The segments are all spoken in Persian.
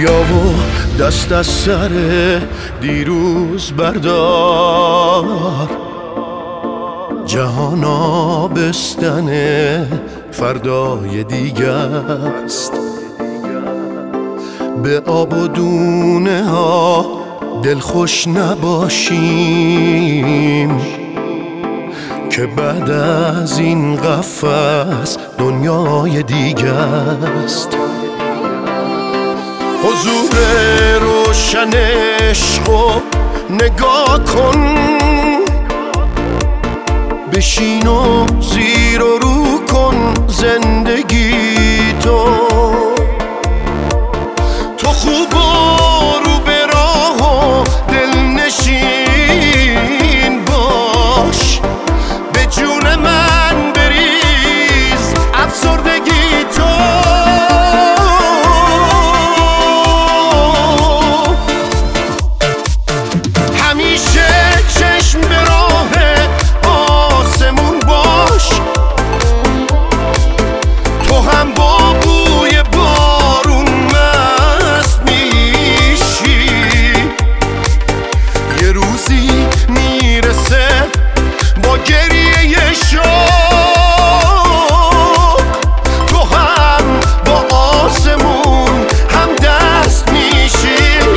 بیا و دست از سر دیروز بردار، جهان آبستن فردای دیگه است. به آب و دونه ها دلخوش نباشیم که بعد از این قفس دنیای دیگه است. حضور روشن عشقو نگاه کن، بشین و زیر و رو کن زندگی تو خوب و رو به راه و دلنشین باش، به جون من بریز افسردگی تو. همیشه چشم به راه آسمون باش، تو هم با بوی بارون مست میشی. یه روزی میرسه با گریه شوق، تو هم با آسمون هم دست میشی.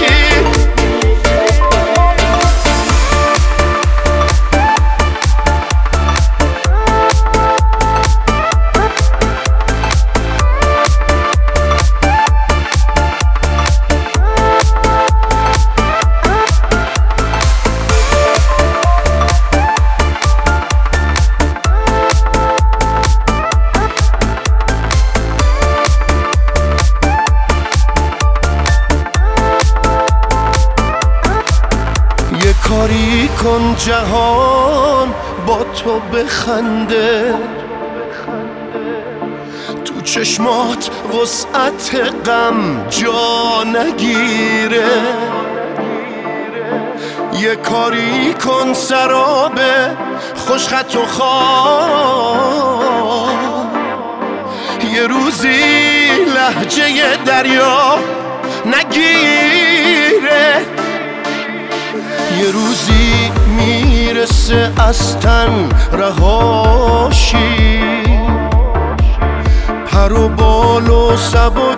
یه کاری کن جهان با تو بخنده، تو چشمات وسعت غم جا نگیره. یه کاری کن سراب خوشخط و خواب، یه روزی لهجه دریا نگیره. یه روزی میرسه از تن رهاشی، پر و بال و سبایی